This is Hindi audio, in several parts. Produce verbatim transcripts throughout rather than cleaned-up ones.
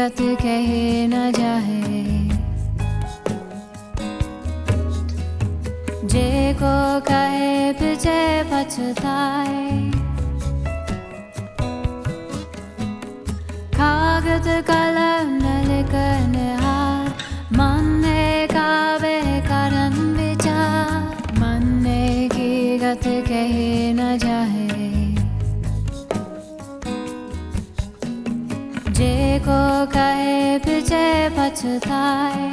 हकीकत कहे न जाए, जे को कहे पीछे पछताए। कागज कलम न लिखने हार, मन ने कावे करन विचार। मन ने की गत कहे न जाए, जे को कहे पीछे पछताए।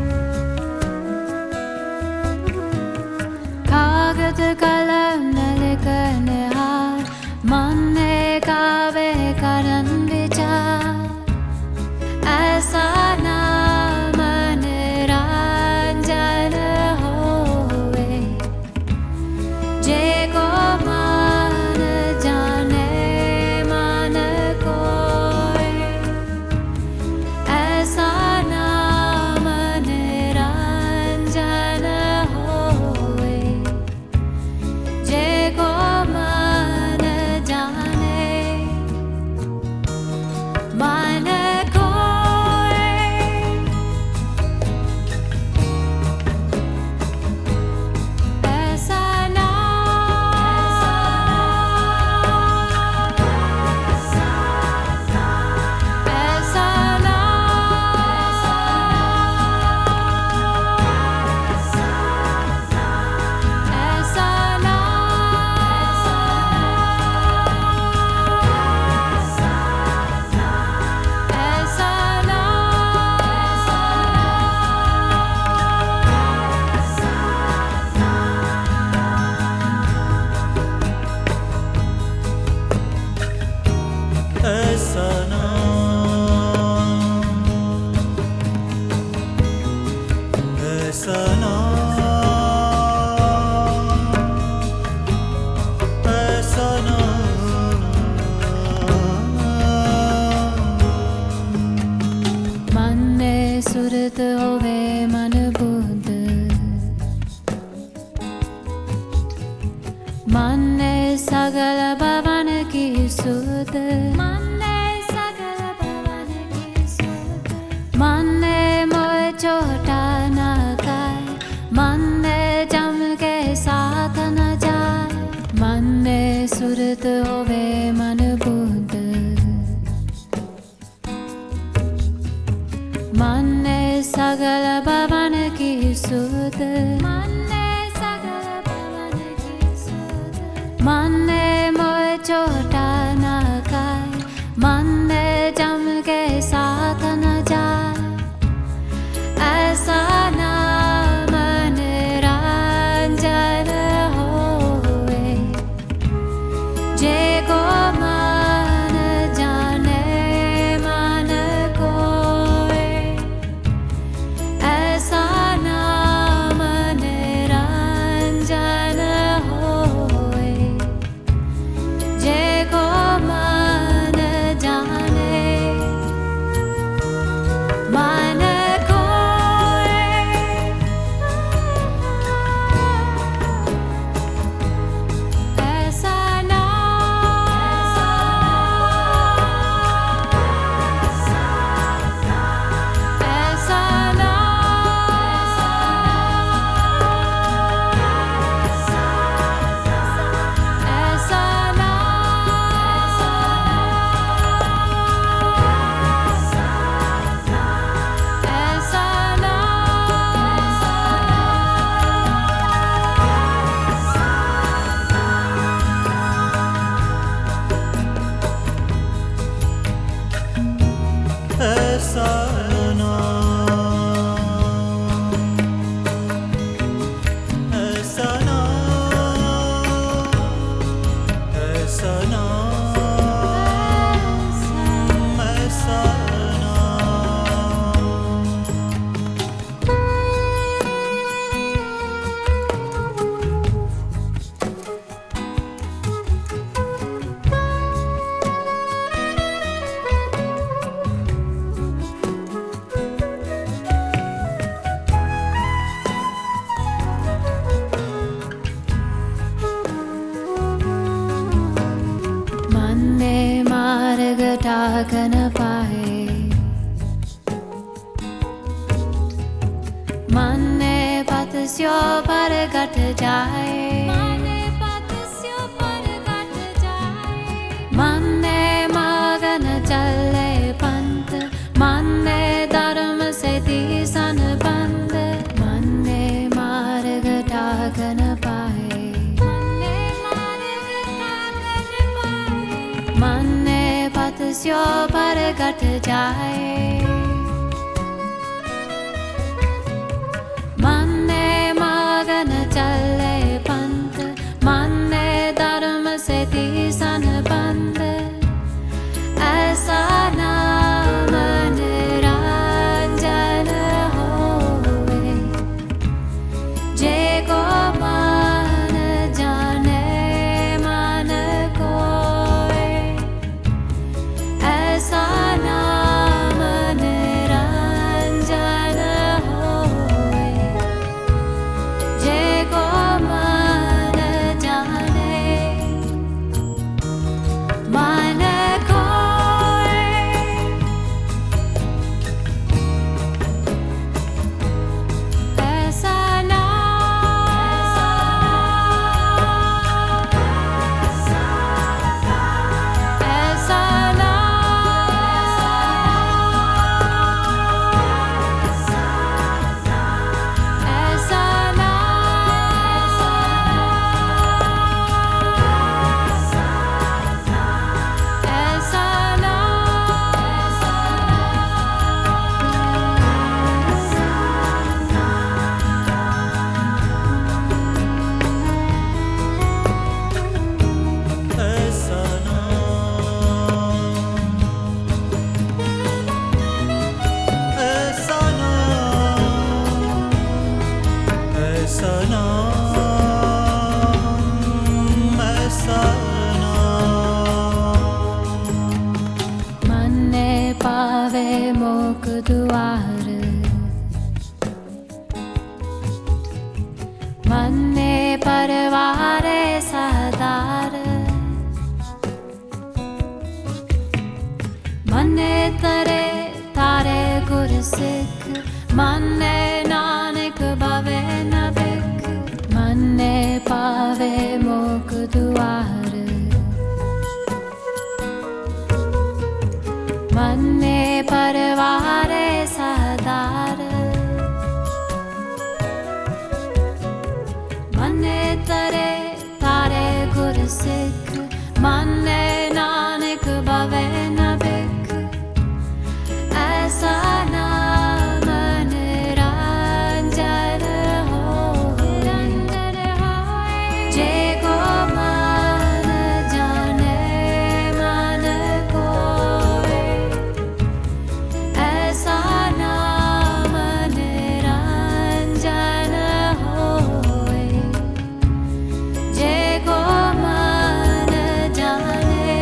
कागज कलम न लिखने हार, मन ने कावे करन विचार। ऐसा ना मन रंजन होवे, जे को मन जाने मन कोय। ऐसा ना मन रंजन होवे, जे को मन जाने मन कोय। ऐसा ना ऐसा ना ऐसा ना ऐसा ना ऐसा ना ऐसा ना ऐसा ना मन ने सुरत होवे मन बुद्ध, मन ने सगल भवन की सुध। मन ने सगल भवन की सुध, मन ने मोह छोटा न खाए, मन ने जम के साथ न जाए। मन ने सुरत होवे मन बुद्ध, मन ने सगल भवन की सुध। मन ने सगल भवन की सुध, मन ने मोह छोटा न खाए, मन ने जम के साथ न जाए। ऐसा ना मन रंजन होवे, जे को मन जाने मन कोय। ऐसा ना मन रंजन होवे, जे को मन जाने मन कोय। ऐसा ना ऐसा ना ऐसा ना ऐसा ना ऐसा ना ऐसा ना ऐसा ना ऐसा ना मन ने मार्ग टाक न पाए, पतस्यो पर घट जाए माने पतस्यो पर घट जाए माने मगन चले पंथ माने धर्म से दिसन बंद माने मार्ग ढागन पाए माने मार्ग ढागन पाए माने पतस्यो पर घट जाए माने मगन चले पंथ माने धर्म से दिसन बंद ऐसा नाम निरंजन होवे जे को मन जाने मन कोय ऐसा नाम निरंजन होवे जे को मन जाने मन कोय ऐसा नाम ऐसा नाम ऐसा नाम ऐसा ऐसा नाम ऐसा नाम ऐसा नाम ऐसा नाम मन्ने पावे मोक दुआर मन्ने परवारे सदार मन्ने तरे तारे गुर सिख मन्ने नानक भवे न बिख मन्ने पावे मोक दुआर मन्ने परवारे सदार मन्ने तरे तारे गुर सिख मन्ने नानक भवे न बिख ऐसा नाम निरंजन होवे जे को मन जाने मन कोय ऐसा नाम निरंजन होवे जे को मन जाने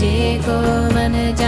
जे को मन